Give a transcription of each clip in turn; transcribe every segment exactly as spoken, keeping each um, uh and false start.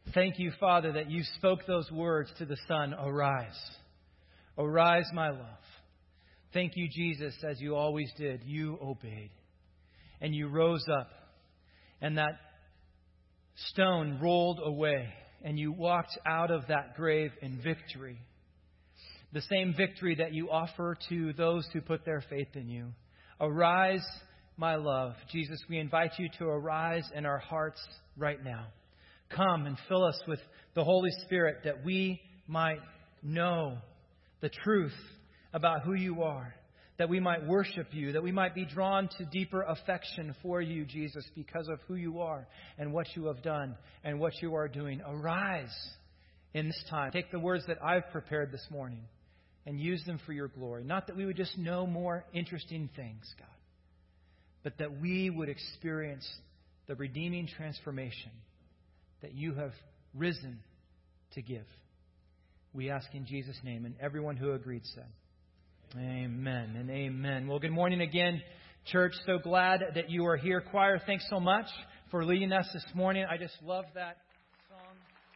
Thank you, Father, that you spoke those words to the Son, arise. Arise, my love. Thank you, Jesus, as you always did. You obeyed. And you rose up. And that stone rolled away. And you walked out of that grave in victory. The same victory that you offer to those who put their faith in you. Arise, my love. Jesus, we invite you to arise in our hearts right now. Come and fill us with the Holy Spirit that we might know the truth about who you are, that we might worship you, that we might be drawn to deeper affection for you, Jesus, because of who you are and what you have done and what you are doing. Arise in this time. Take the words that I've prepared this morning and use them for your glory. Not that we would just know more interesting things, God, but that we would experience the redeeming transformation that you have risen to give. We ask in Jesus' name, and everyone who agreed said, amen and amen. Well, good morning again, church. So glad that you are here. Choir, thanks so much for leading us this morning. I just love that song.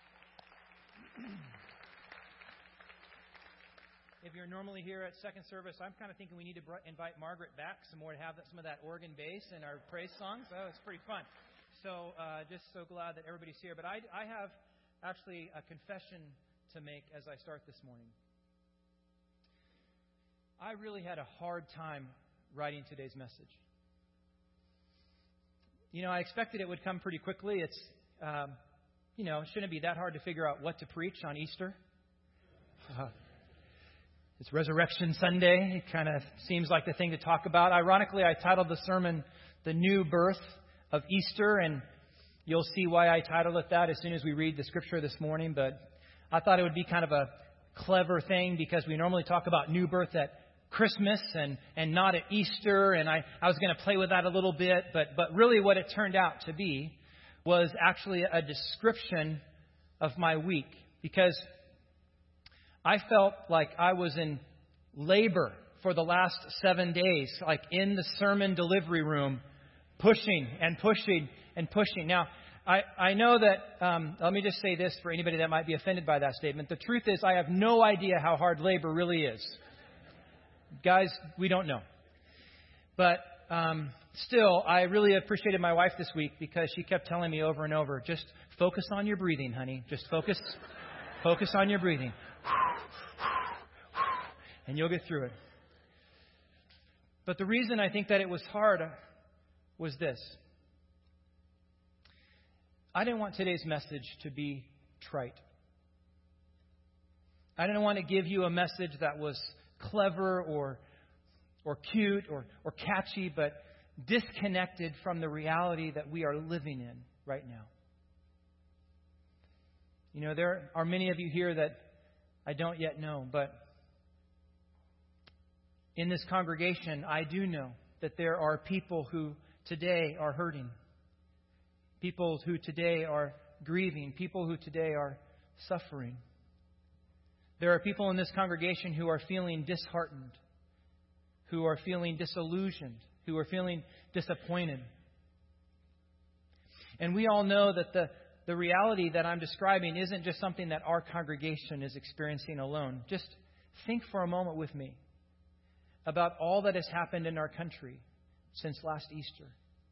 If you're normally here at second service, I'm kind of thinking we need to invite Margaret back some more to have some of that organ bass in our praise songs. Oh, it's pretty fun. So uh, just so glad that everybody's here. But I, I have actually a confession to make as I start this morning. I really had a hard time writing today's message. You know, I expected it would come pretty quickly. It's, um, you know, it shouldn't be that hard to figure out what to preach on Easter. Uh, it's Resurrection Sunday. It kind of seems like the thing to talk about. Ironically, I titled the sermon, The New Birth of Easter, and you'll see why I titled it that as soon as we read the scripture this morning. But I thought it would be kind of a clever thing because we normally talk about new birth at Christmas and, and not at Easter. And I, I was going to play with that a little bit. But, but really what it turned out to be was actually a description of my week. Because I felt like I was in labor for the last seven days, like in the sermon delivery room, pushing and pushing and pushing. Now, I, I know that, um, let me just say this for anybody that might be offended by that statement. The truth is, I have no idea how hard labor really is. Guys, we don't know. But um, still, I really appreciated my wife this week because she kept telling me over and over, just focus on your breathing, honey. Just focus, focus on your breathing. And you'll get through it. But the reason I think that it was hard was this. I didn't want today's message to be trite. I didn't want to give you a message that was clever or or cute or, or catchy, but disconnected from the reality that we are living in right now. You know, there are many of you here that I don't yet know, but in this congregation, I do know that there are people who today are hurting. People who today are grieving. People who today are suffering. There are people in this congregation who are feeling disheartened, who are feeling disillusioned, who are feeling disappointed. And we all know that the, the reality that I'm describing isn't just something that our congregation is experiencing alone. Just think for a moment with me about all that has happened in our country since last Easter.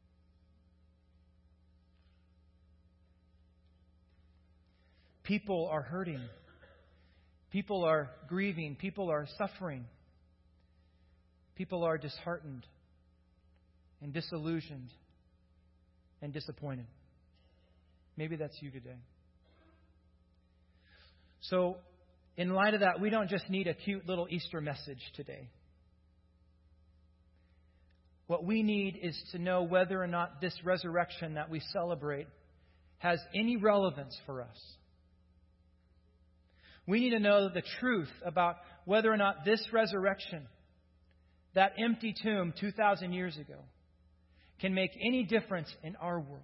People are hurting. People are grieving. People are suffering. People are disheartened and disillusioned and disappointed. Maybe that's you today. So, in light of that, we don't just need a cute little Easter message today. What we need is to know whether or not this resurrection that we celebrate has any relevance for us. We need to know the truth about whether or not this resurrection, that empty tomb two thousand years ago, can make any difference in our world.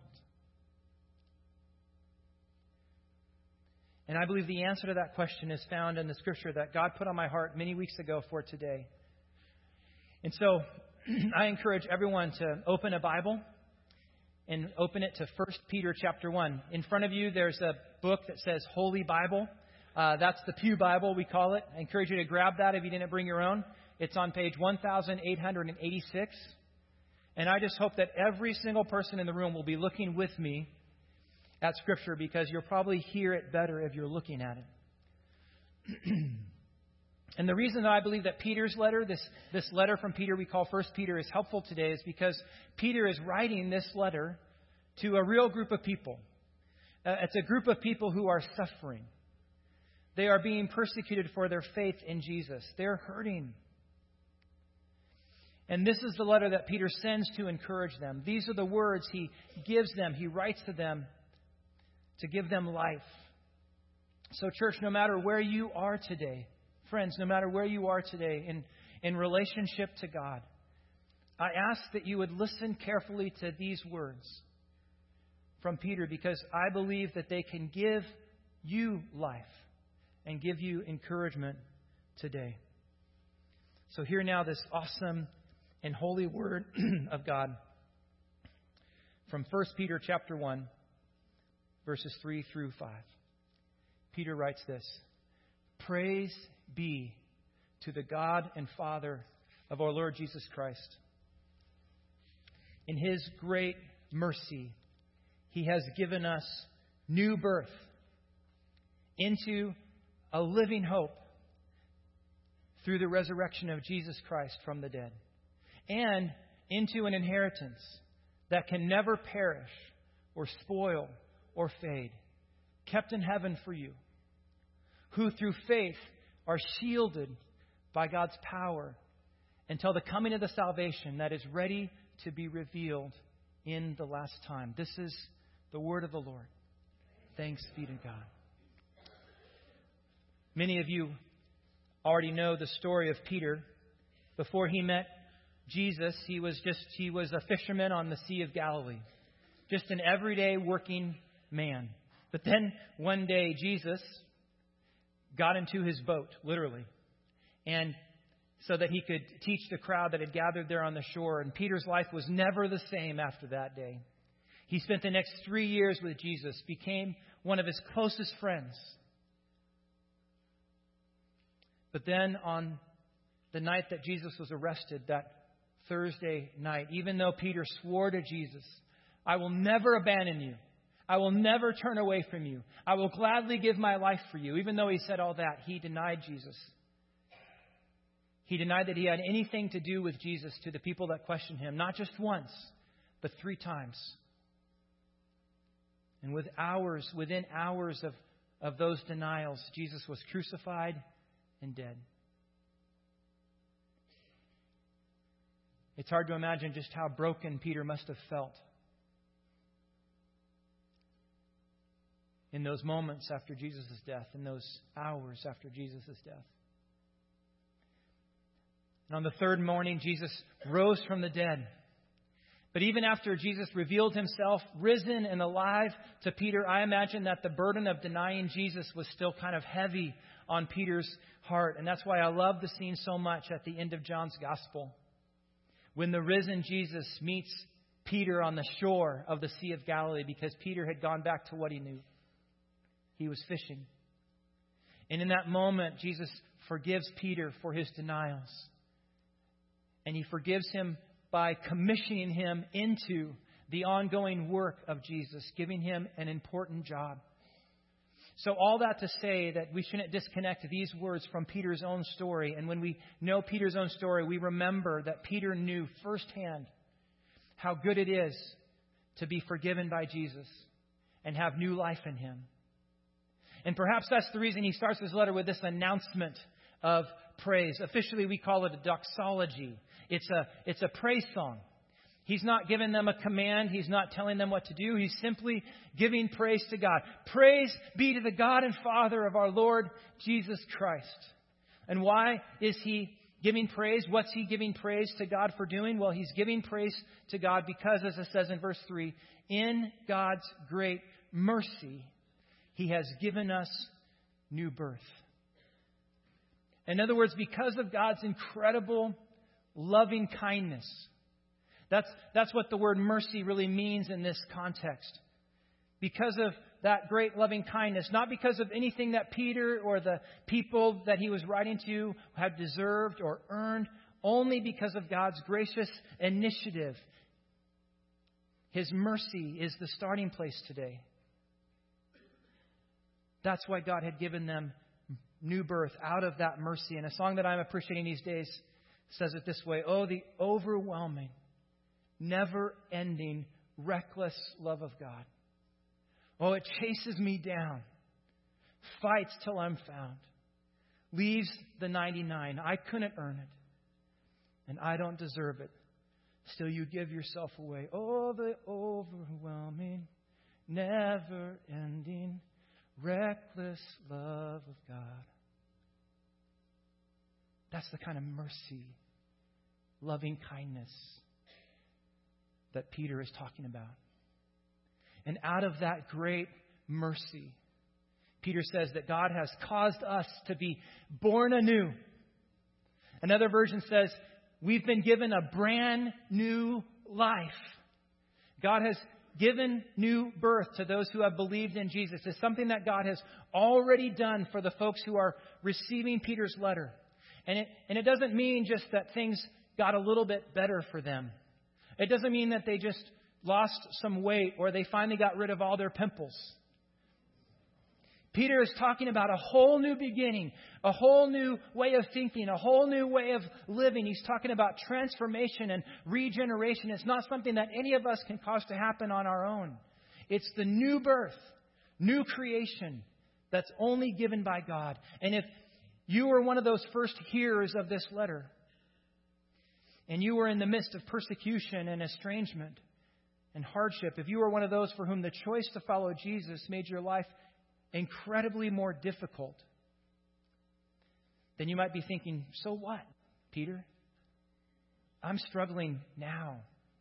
And I believe the answer to that question is found in the scripture that God put on my heart many weeks ago for today. And so I encourage everyone to open a Bible and open it to First Peter chapter one. In front of you, there's a book that says Holy Bible. Uh, that's the Pew Bible, we call it. I encourage you to grab that if you didn't bring your own. It's on page one thousand eight hundred eighty-six. And I just hope that every single person in the room will be looking with me at Scripture, because you'll probably hear it better if you're looking at it. And the reason that I believe that Peter's letter, this, this letter from Peter we call First Peter, is helpful today is because Peter is writing this letter to a real group of people. Uh, it's a group of people who are suffering. They are being persecuted for their faith in Jesus. They're hurting. And this is the letter that Peter sends to encourage them. These are the words he gives them. He writes to them to give them life. So, church, no matter where you are today, friends, no matter where you are today in, in relationship to God, I ask that you would listen carefully to these words from Peter, because I believe that they can give you life and give you encouragement today. So hear now this awesome and holy word of God from First Peter chapter one, verses three through five. Peter writes this: Praise be to the God and Father of our Lord Jesus Christ. In His great mercy, He has given us new birth into a living hope through the resurrection of Jesus Christ from the dead, and into an inheritance that can never perish or spoil or fade, kept in heaven for you, who through faith are shielded by God's power until the coming of the salvation that is ready to be revealed in the last time. This is the word of the Lord. Thanks be to God. Many of you already know the story of Peter. Before he met Jesus, he was just he was a fisherman on the Sea of Galilee, just an everyday working man. But then one day Jesus got into his boat, literally, and so that he could teach the crowd that had gathered there on the shore. And Peter's life was never the same after that day. He spent the next three years with Jesus, became one of his closest friends. But then on the night that Jesus was arrested, that Thursday night, even though Peter swore to Jesus, I will never abandon you. I will never turn away from you. I will gladly give my life for you. Even though he said all that, he denied Jesus. He denied that he had anything to do with Jesus to the people that questioned him, not just once, but three times. And with hours, within hours of, of those denials, Jesus was crucified and dead. It's hard to imagine just how broken Peter must have felt in those moments after Jesus' death, in those hours after Jesus' death. And on the third morning, Jesus rose from the dead. But even after Jesus revealed himself risen and alive to Peter, I imagine that the burden of denying Jesus was still kind of heavy on Peter's heart. And that's why I love the scene so much at the end of John's Gospel, when the risen Jesus meets Peter on the shore of the Sea of Galilee, because Peter had gone back to what he knew. He was fishing. And in that moment, Jesus forgives Peter for his denials. And he forgives him by commissioning him into the ongoing work of Jesus, giving him an important job. So all that to say that we shouldn't disconnect these words from Peter's own story. And when we know Peter's own story, we remember that Peter knew firsthand how good it is to be forgiven by Jesus and have new life in him. And perhaps that's the reason he starts his letter with this announcement of praise. Officially, we call it a doxology. It's a, it's a praise song. He's not giving them a command. He's not telling them what to do. He's simply giving praise to God. Praise be to the God and Father of our Lord Jesus Christ. And why is he giving praise? What's he giving praise to God for doing? Well, he's giving praise to God because, as it says in verse three, in God's great mercy, he has given us new birth. In other words, because of God's incredible loving kindness, That's, that's what the word mercy really means in this context. Because of that great loving kindness, not because of anything that Peter or the people that he was writing to had deserved or earned, only because of God's gracious initiative. His mercy is the starting place today. That's why God had given them new birth out of that mercy. And a song that I'm appreciating these days says it this way: oh, the overwhelming, never-ending, reckless love of God. Oh, it chases me down, fights till I'm found, leaves the ninety-nine. I couldn't earn it, and I don't deserve it. Still you give yourself away. Oh, the overwhelming, never-ending, reckless love of God. That's the kind of mercy, loving kindness that Peter is talking about. And out of that great mercy, Peter says that God has caused us to be born anew. Another version says we've been given a brand new life. God has given new birth to those who have believed in Jesus. It's something that God has already done for the folks who are receiving Peter's letter. And it, and it doesn't mean just that things got a little bit better for them. It doesn't mean that they just lost some weight or they finally got rid of all their pimples. Peter is talking about a whole new beginning, a whole new way of thinking, a whole new way of living. He's talking about transformation and regeneration. It's not something that any of us can cause to happen on our own. It's the new birth, new creation that's only given by God. And if you were one of those first hearers of this letter, and you were in the midst of persecution and estrangement and hardship, if you were one of those for whom the choice to follow Jesus made your life incredibly more difficult, then you might be thinking, so what, Peter? I'm struggling now.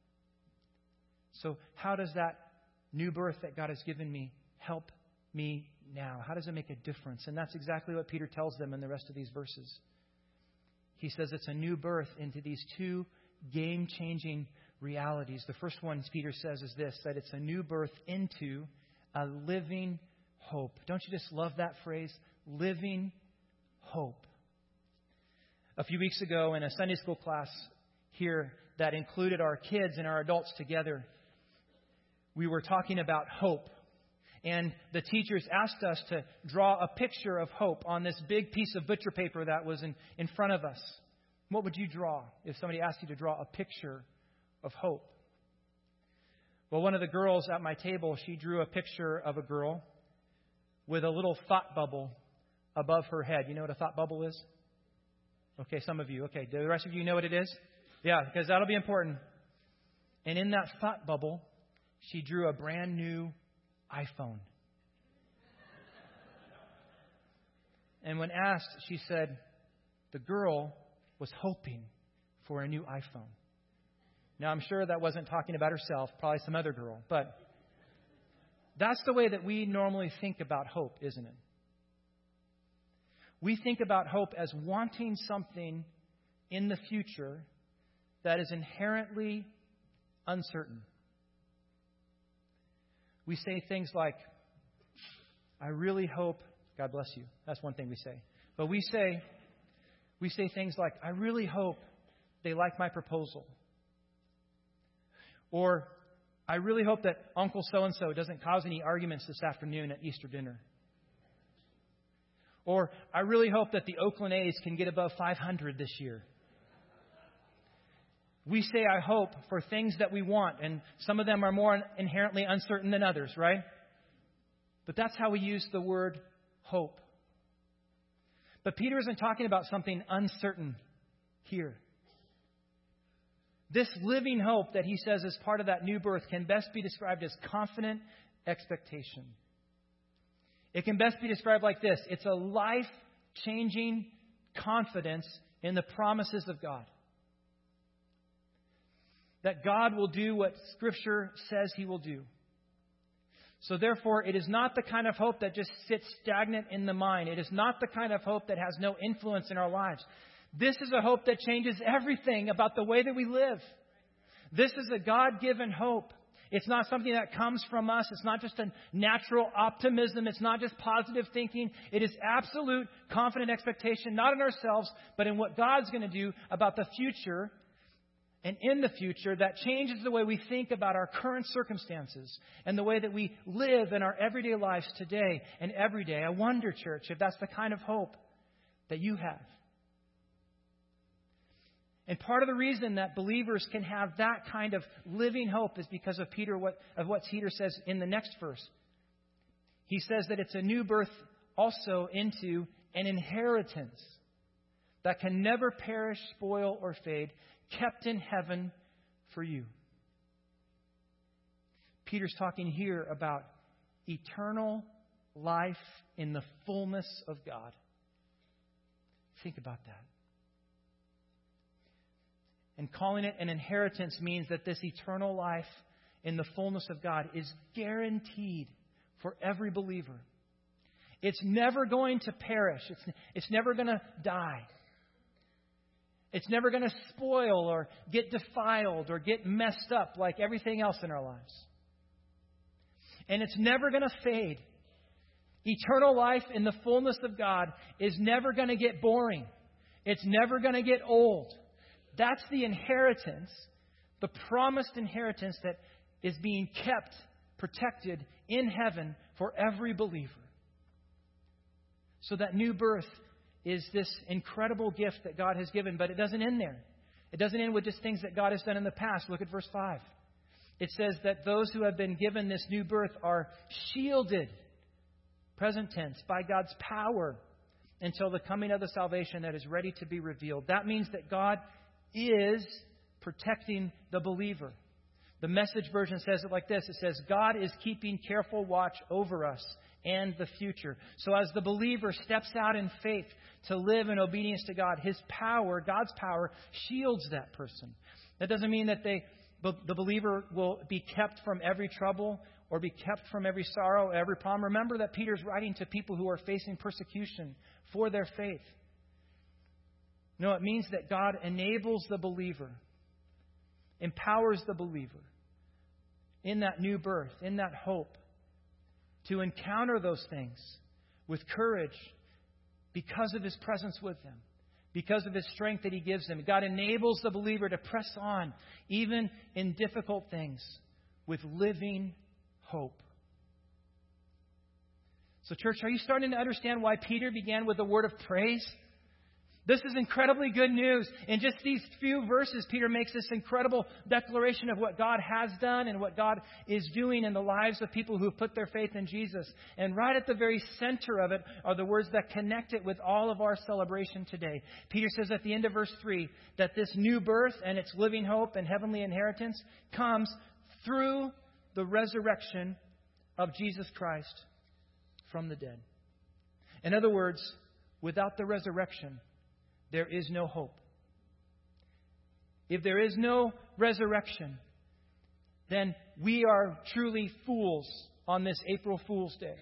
So how does that new birth that God has given me help me now? How does it make a difference? And that's exactly what Peter tells them in the rest of these verses. He says it's a new birth into these two game-changing realities. The first one, Peter says, is this, that it's a new birth into a living hope. Don't you just love that phrase? Living hope. A few weeks ago in a Sunday school class here that included our kids and our adults together, we were talking about hope. And the teachers asked us to draw a picture of hope on this big piece of butcher paper that was in, in front of us. What would you draw if somebody asked you to draw a picture of hope? Well, one of the girls at my table, she drew a picture of a girl with a little thought bubble above her head. You know what a thought bubble is? Okay, some of you. Okay, do the rest of you know what it is? Yeah, because that'll be important. And in that thought bubble, she drew a brand new iPhone. And when asked, she said the girl was hoping for a new iPhone. Now, I'm sure that wasn't talking about herself, probably some other girl. But that's the way that we normally think about hope, isn't it? We think about hope as wanting something in the future that is inherently uncertain. We say things like, I really hope, God bless you. That's one thing we say. But we say, we say things like, I really hope they like my proposal. Or, I really hope that Uncle so-and-so doesn't cause any arguments this afternoon at Easter dinner. Or, I really hope that the Oakland A's can get above five hundred this year. We say, I hope, for things that we want, and some of them are more inherently uncertain than others, right? But that's how we use the word hope. But Peter isn't talking about something uncertain here. This living hope that he says is part of that new birth can best be described as confident expectation. It can best be described like this. It's a life-changing confidence in the promises of God. That God will do what Scripture says He will do. So therefore, it is not the kind of hope that just sits stagnant in the mind. It is not the kind of hope that has no influence in our lives. This is a hope that changes everything about the way that we live. This is a God-given hope. It's not something that comes from us. It's not just a natural optimism. It's not just positive thinking. It is absolute confident expectation, not in ourselves, but in what God's going to do about the future and in the future that changes the way we think about our current circumstances and the way that we live in our everyday lives today and every day. I wonder, church, if that's the kind of hope that you have. And part of the reason that believers can have that kind of living hope is because of Peter, what, of what Peter says in the next verse. He says that it's a new birth also into an inheritance that can never perish, spoil, or fade, kept in heaven for you. Peter's talking here about eternal life in the fullness of God. Think about that. And calling it an inheritance means that this eternal life in the fullness of God is guaranteed for every believer. It's never going to perish. It's, it's never going to die. It's never going to spoil or get defiled or get messed up like everything else in our lives. And it's never going to fade. Eternal life in the fullness of God is never going to get boring. It's never going to get old. That's the inheritance, the promised inheritance that is being kept, protected in heaven for every believer. So that new birth is this incredible gift that God has given, but it doesn't end there. It doesn't end with just things that God has done in the past. Look at verse five. It says that those who have been given this new birth are shielded, present tense, by God's power until the coming of the salvation that is ready to be revealed. That means that God is protecting the believer. The Message version says it like this. It says, God is keeping careful watch over us and the future. So as the believer steps out in faith to live in obedience to God, His power, God's power, shields that person. That doesn't mean that they, the believer will be kept from every trouble or be kept from every sorrow, every problem. Remember that Peter's writing to people who are facing persecution for their faith. No, it means that God enables the believer, empowers the believer in that new birth, in that hope, to encounter those things with courage because of His presence with them, because of His strength that He gives them. God enables the believer to press on, even in difficult things, with living hope. So, church, are you starting to understand why Peter began with a word of praise? This is incredibly good news. In just these few verses, Peter makes this incredible declaration of what God has done and what God is doing in the lives of people who have put their faith in Jesus. And right at the very center of it are the words that connect it with all of our celebration today. Peter says at the end of verse three that this new birth and its living hope and heavenly inheritance comes through the resurrection of Jesus Christ from the dead. In other words, without the resurrection, there is no hope. If there is no resurrection, then we are truly fools on this April Fool's Day.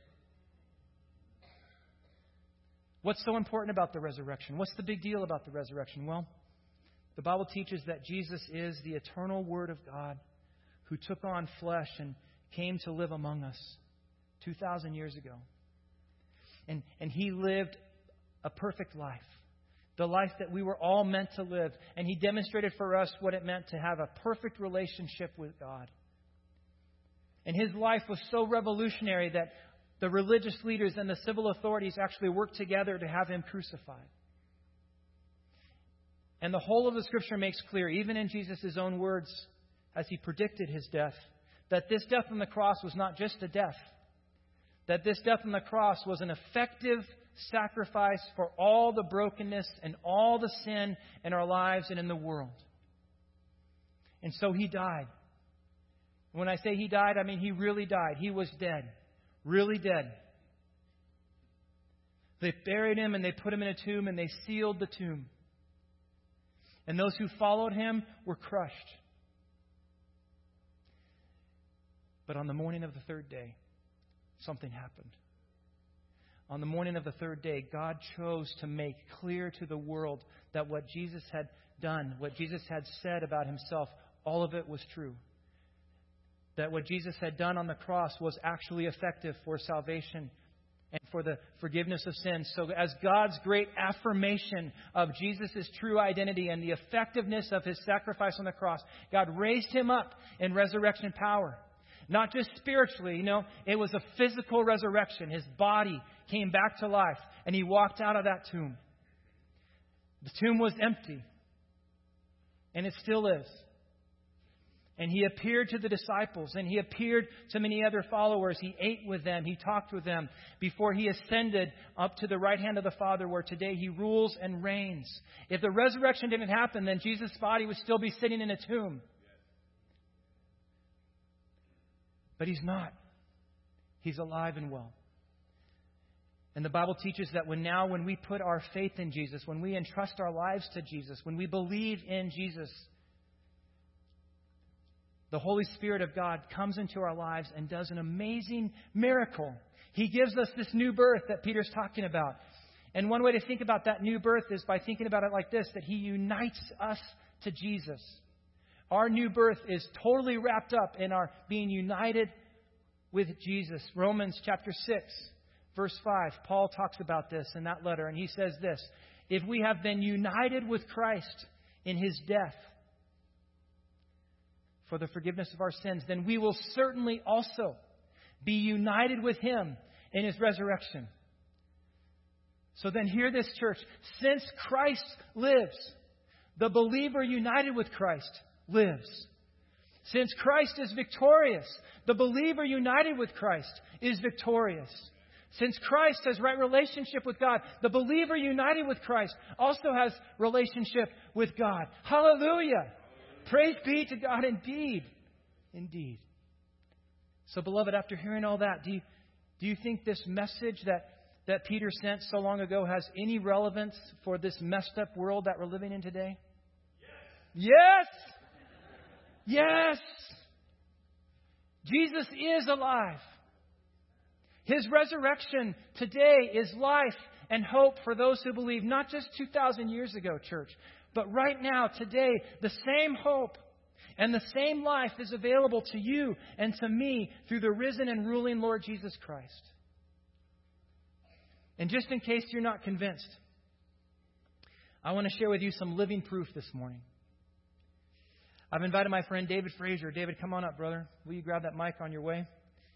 What's so important about the resurrection? What's the big deal about the resurrection? Well, the Bible teaches that Jesus is the eternal Word of God who took on flesh and came to live among us two thousand years ago. And, and He lived a perfect life. The life that we were all meant to live. And He demonstrated for us what it meant to have a perfect relationship with God. And His life was so revolutionary that the religious leaders and the civil authorities actually worked together to have Him crucified. And the whole of the Scripture makes clear, even in Jesus' own words, as He predicted His death, that this death on the cross was not just a death. That this death on the cross was an effective sacrifice for all the brokenness and all the sin in our lives and in the world. And so He died. When I say He died, I mean He really died. He was dead. Really dead. They buried Him and they put Him in a tomb and they sealed the tomb. And those who followed Him were crushed. But on the morning of the third day, something happened. On the morning of the third day, God chose to make clear to the world that what Jesus had done, what Jesus had said about Himself, all of it was true. That what Jesus had done on the cross was actually effective for salvation and for the forgiveness of sins. So as God's great affirmation of Jesus' true identity and the effectiveness of His sacrifice on the cross, God raised Him up in resurrection power. Not just spiritually, you know, it was a physical resurrection. His body came back to life and He walked out of that tomb. The tomb was empty. And it still is. And He appeared to the disciples, and He appeared to many other followers. He ate with them. He talked with them before He ascended up to the right hand of the Father, where today He rules and reigns. If the resurrection didn't happen, then Jesus' body would still be sitting in a tomb. But He's not. He's alive and well. And the Bible teaches that when now when we put our faith in Jesus, when we entrust our lives to Jesus, when we believe in Jesus, the Holy Spirit of God comes into our lives and does an amazing miracle. He gives us this new birth that Peter's talking about. And one way to think about that new birth is by thinking about it like this, that He unites us to Jesus. Our new birth is totally wrapped up in our being united with Jesus. Romans chapter six, verse five, Paul talks about this in that letter, and he says this: if we have been united with Christ in His death for the forgiveness of our sins, then we will certainly also be united with Him in His resurrection. So then hear this, church. Since Christ lives, the believer united with Christ lives. Since Christ is victorious, the believer united with Christ is victorious. Since Christ has right relationship with God, the believer united with Christ also has relationship with God. Hallelujah! Praise be to God indeed. Indeed. So, beloved, after hearing all that, do you, do you think this message that, that Peter sent so long ago has any relevance for this messed up world that we're living in today? Yes! Yes! Yes! Jesus is alive. His resurrection today is life and hope for those who believe, not just two thousand years ago, church, but right now, today, the same hope and the same life is available to you and to me through the risen and ruling Lord Jesus Christ. And just in case you're not convinced, I want to share with you some living proof this morning. I've invited my friend David Frazier. David, come on up, brother. Will you grab that mic on your way?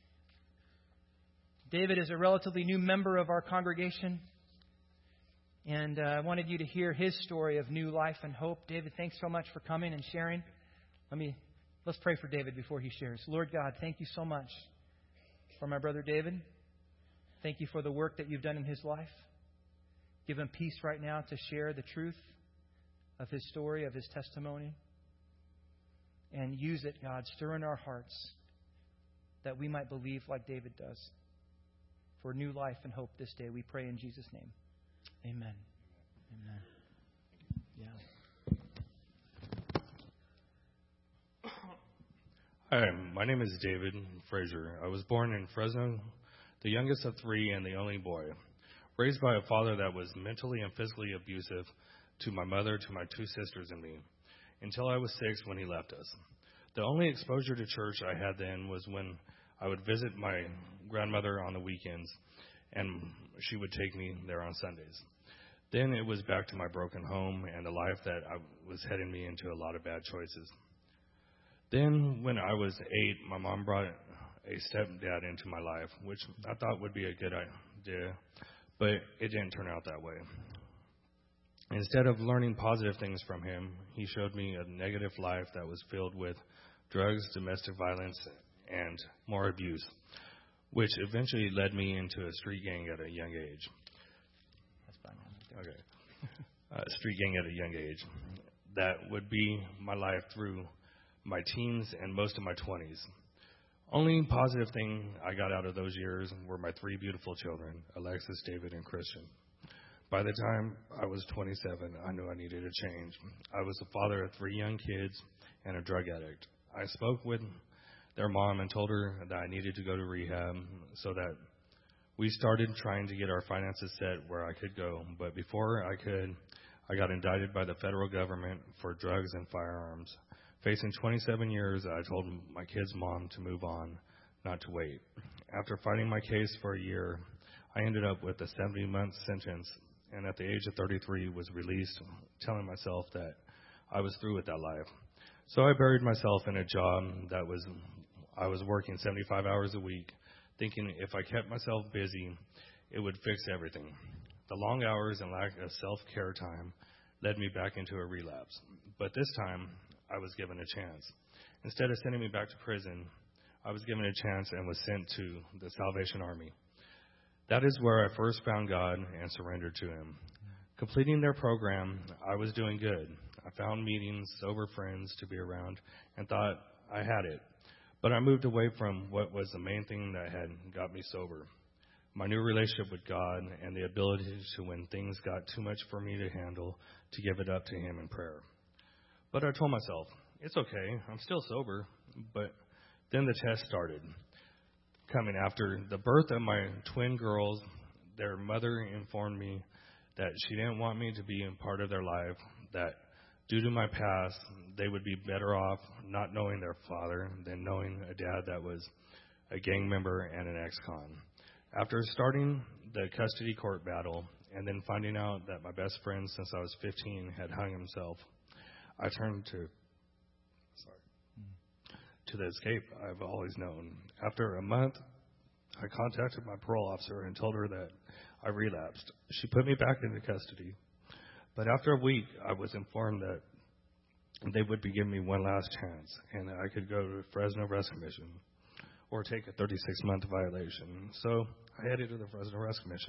David is a relatively new member of our congregation. And uh, I wanted you to hear his story of new life and hope. David, thanks so much for coming and sharing. Let me let's pray for David before he shares. Lord God, thank you so much for my brother David. Thank you for the work that you've done in his life. Give him peace right now to share the truth of his story, of his testimony. And use it, God. Stir in our hearts that we might believe like David does. For new life and hope this day, we pray in Jesus' name. Amen. Amen. Yeah. Hi, my name is David Frazier. I was born in Fresno, the youngest of three and the only boy. Raised by a father that was mentally and physically abusive to my mother, to my two sisters, and me, until I was six when he left us. The only exposure to church I had then was when I would visit my grandmother on the weekends, and she would take me there on Sundays. Then it was back to my broken home and the life that I was heading me into a lot of bad choices. Then when I was eight, my mom brought a stepdad into my life, which I thought would be a good idea, but it didn't turn out that way. Instead of learning positive things from him, he showed me a negative life that was filled with drugs, domestic violence, and more abuse, which eventually led me into a street gang at a young age. That's fine. Okay. Uh, street gang at a young age. That would be my life through my teens and most of my twenties. Only positive thing I got out of those years were my three beautiful children, Alexis, David, and Christian. By the time I was twenty-seven, I knew I needed a change. I was the father of three young kids and a drug addict. I spoke with their mom and told her that I needed to go to rehab so that we started trying to get our finances set where I could go. But before I could, I got indicted by the federal government for drugs and firearms Facing twenty-seven years, I told my kid's mom to move on, not to wait. After fighting my case for a year, I ended up with a seventy-month sentence, and at the age of thirty-three was released, telling myself that I was through with that life. So I buried myself in a job that was, I was working seventy-five hours a week, thinking if I kept myself busy, it would fix everything. The long hours and lack of self-care time led me back into a relapse. But this time, I was given a chance. Instead of sending me back to prison, I was given a chance and was sent to the Salvation Army. That is where I first found God and surrendered to Him. Completing their program, I was doing good. I found meetings, sober friends to be around, and thought I had it. But I moved away from what was the main thing that had got me sober. My new relationship with God and the ability to, when things got too much for me to handle, to give it up to Him in prayer. But I told myself, it's okay, I'm still sober. But then the test started coming. After the birth of my twin girls, their mother informed me that she didn't want me to be a part of their life, that due to my past, they would be better off not knowing their father than knowing a dad that was a gang member and an ex-con. After starting the custody court battle and then finding out that my best friend since I was fifteen had hung himself, I turned to sorry, to the escape I've always known. After a month, I contacted my parole officer and told her that I relapsed. She put me back into custody. But after a week, I was informed that they would be giving me one last chance and that I could go to Fresno Rescue Mission or take a thirty-six month violation. So I headed to the Fresno Rescue Mission.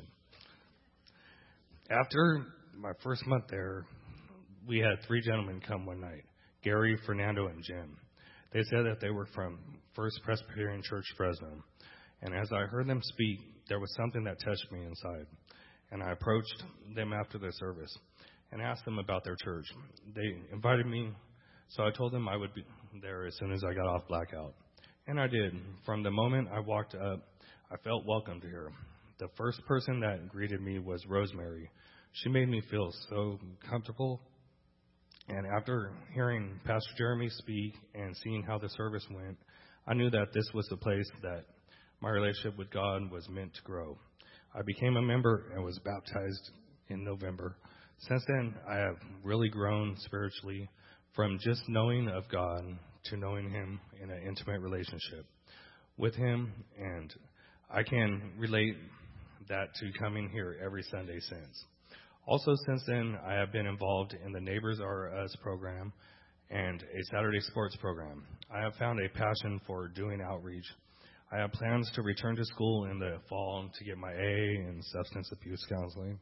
After my first month there, we had three gentlemen come one night, Gary, Fernando, and Jim. They said that they were from First Presbyterian Church, Fresno. And as I heard them speak, there was something that touched me inside. And I approached them after the service and asked them about their church. They invited me, so I told them I would be there as soon as I got off blackout. And I did. From the moment I walked up, I felt welcomed here. The first person that greeted me was Rosemary. She made me feel so comfortable. And after hearing Pastor Jeremy speak and seeing how the service went, I knew that this was the place that my relationship with God was meant to grow. I became a member and was baptized in November. Since then, I have really grown spiritually from just knowing of God to knowing Him in an intimate relationship with Him. And I can relate that to coming here every Sunday since. Also, since then, I have been involved in the Neighbors Are Us program and a Saturday sports program. I have found a passion for doing outreach. I have plans to return to school in the fall to get my A A in substance abuse counseling,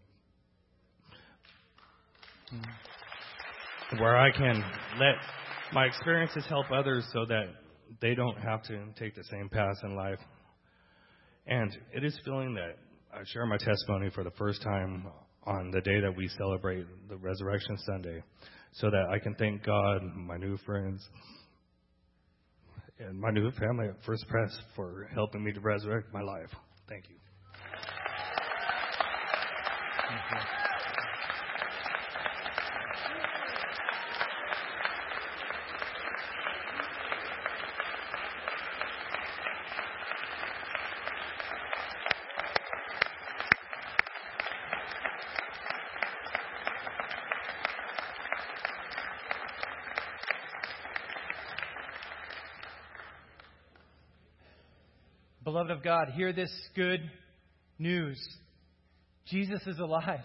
where I can let my experiences help others so that they don't have to take the same path in life. And it is feeling that I share my testimony for the first time on the day that we celebrate the Resurrection Sunday, so that I can thank God, my new friends, and my new family at First Pres for helping me to resurrect my life. Thank you. Thank you. Beloved of God, hear this good news. Jesus is alive.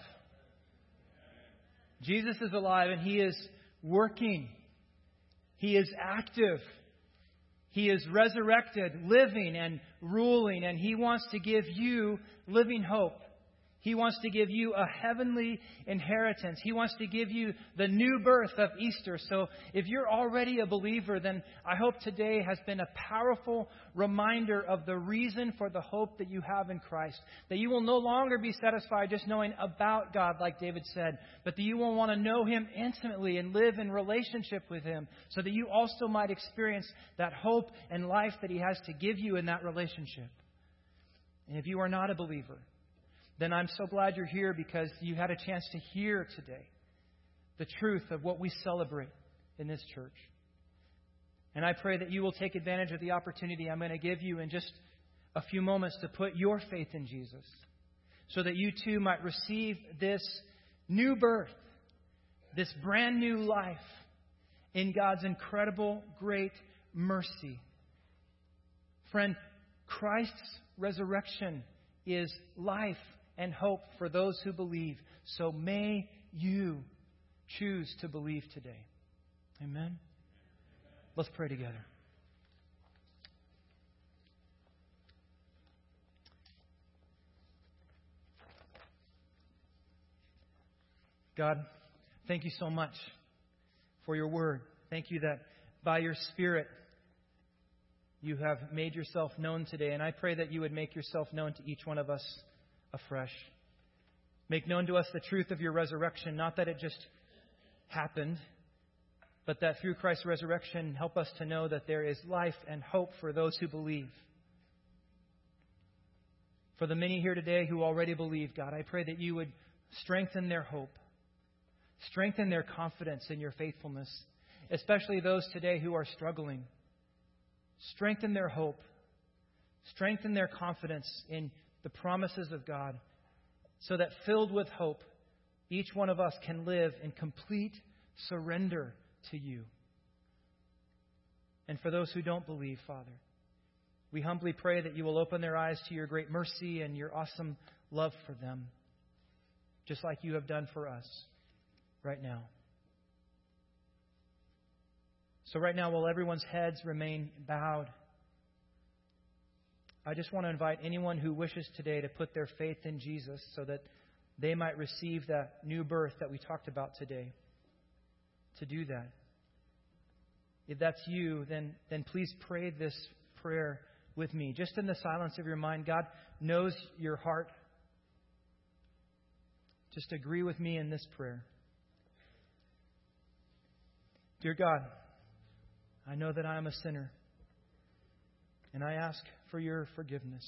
Jesus is alive and He is working. He is active. He is resurrected, living and ruling, and He wants to give you living hope. He wants to give you a heavenly inheritance. He wants to give you the new birth of Easter. So if you're already a believer, then I hope today has been a powerful reminder of the reason for the hope that you have in Christ. That you will no longer be satisfied just knowing about God, like David said, but that you will want to know Him intimately and live in relationship with Him so that you also might experience that hope and life that He has to give you in that relationship. And if you are not a believer, then I'm so glad you're here because you had a chance to hear today the truth of what we celebrate in this church. And I pray that you will take advantage of the opportunity I'm going to give you in just a few moments to put your faith in Jesus, so that you too might receive this new birth, this brand new life in God's incredible, great mercy. Friend, Christ's resurrection is life and hope for those who believe. So may you choose to believe today. Amen. Let's pray together. God, thank you so much for your word. Thank you that by your Spirit you have made yourself known today. And I pray that you would make yourself known to each one of us afresh. Make known to us the truth of your resurrection, not that it just happened, but that through Christ's resurrection, help us to know that there is life and hope for those who believe. For the many here today who already believe, God, I pray that you would strengthen their hope, strengthen their confidence in your faithfulness, especially those today who are struggling. Strengthen their hope, strengthen their confidence in the promises of God, so that filled with hope, each one of us can live in complete surrender to you. And for those who don't believe, Father, we humbly pray that you will open their eyes to your great mercy and your awesome love for them, just like you have done for us right now. So right now, while everyone's heads remain bowed, I just want to invite anyone who wishes today to put their faith in Jesus so that they might receive that new birth that we talked about today, to do that. If that's you, then, then please pray this prayer with me. Just in the silence of your mind, God knows your heart. Just agree with me in this prayer. Dear God, I know that I am a sinner, and I ask for your forgiveness.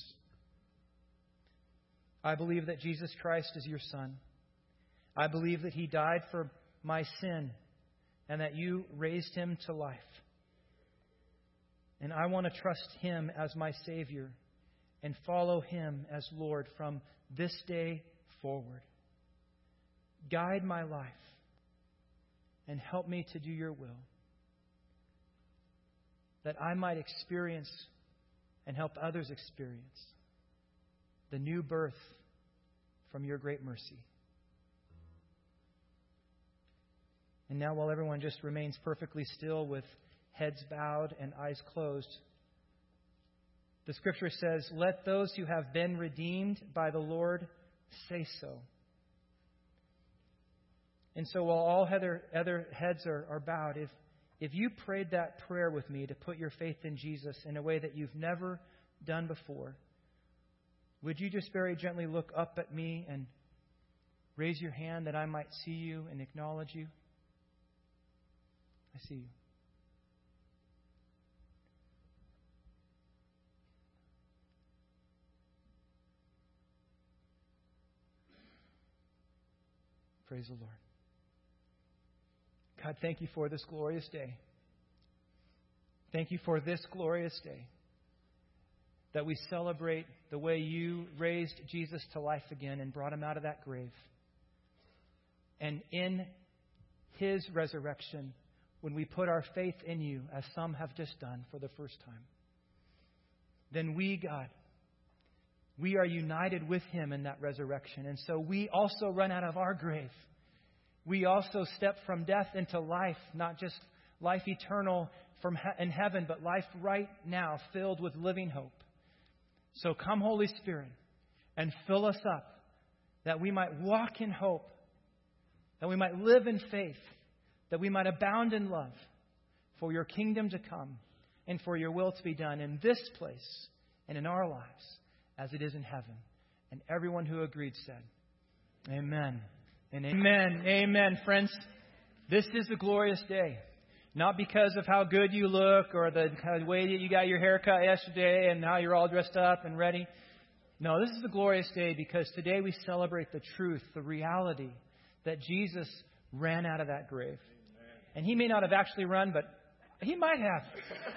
I believe that Jesus Christ is your Son. I believe that He died for my sin and that you raised Him to life. And I want to trust Him as my Savior and follow Him as Lord from this day forward. Guide my life and help me to do your will, that I might experience and help others experience the new birth from your great mercy. And now, while everyone just remains perfectly still with heads bowed and eyes closed, the Scripture says, "Let those who have been redeemed by the Lord say so." And so while all other, other heads are, are bowed, if If you prayed that prayer with me to put your faith in Jesus in a way that you've never done before, would you just very gently look up at me and raise your hand that I might see you and acknowledge you? I see you. Praise the Lord. God, thank you for this glorious day. Thank you for this glorious day that we celebrate the way you raised Jesus to life again and brought him out of that grave. And in his resurrection, when we put our faith in you, as some have just done for the first time, then we, God, we are united with him in that resurrection. And so we also run out of our grave. We also step from death into life, not just life eternal from he- in heaven, but life right now filled with living hope. So come, Holy Spirit, and fill us up that we might walk in hope, that we might live in faith, that we might abound in love for your kingdom to come and for your will to be done in this place and in our lives as it is in heaven. And everyone who agreed said, Amen. And amen. Amen, friends. This is a glorious day. Not because of how good you look or the way that you got your hair cut yesterday and how you're all dressed up and ready. No, this is a glorious day because today we celebrate the truth, the reality that Jesus ran out of that grave. And he may not have actually run, but He might have.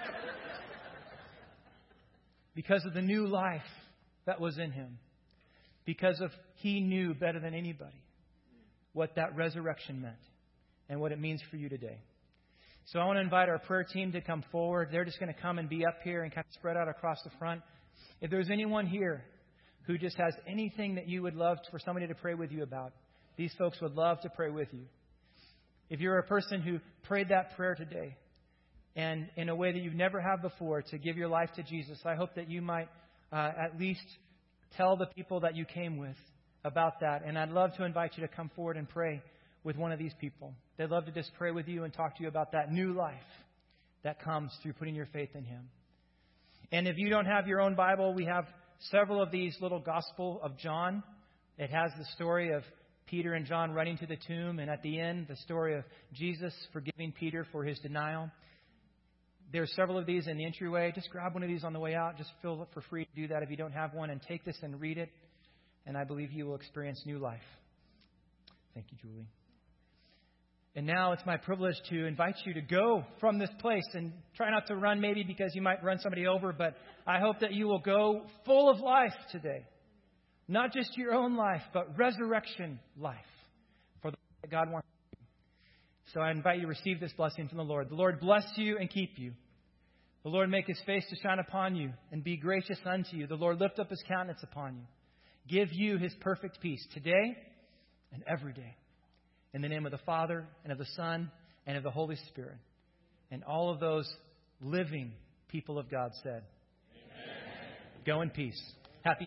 Because of the new life that was in him. Because of he knew better than anybody what that resurrection meant and what it means for you today. So I want to invite our prayer team to come forward. They're just going to come and be up here and kind of spread out across the front. If there's anyone here who just has anything that you would love for somebody to pray with you about, these folks would love to pray with you. If you're a person who prayed that prayer today and in a way that you've never have before to give your life to Jesus, I hope that you might uh, at least tell the people that you came with about that. And I'd love to invite you to come forward and pray with one of these people. They'd love to just pray with you and talk to you about that new life that comes through putting your faith in Him. And if you don't have your own Bible, we have several of these little Gospel of John. It has the story of Peter and John running to the tomb, and at the end, the story of Jesus forgiving Peter for his denial. There are several of these in the entryway. Just grab one of these on the way out. Just feel it for free to do that if you don't have one, and take this and read it. And I believe you will experience new life. Thank you, Julie. And now it's my privilege to invite you to go from this place, and try not to run maybe because you might run somebody over, but I hope that you will go full of life today. Not just your own life, but resurrection life for the that God wants. So I invite you to receive this blessing from the Lord. The Lord bless you and keep you. The Lord make His face to shine upon you and be gracious unto you. The Lord lift up His countenance upon you. Give you His perfect peace today and every day. In the name of the Father and of the Son and of the Holy Spirit. And all of those living people of God said, Amen. Go in peace.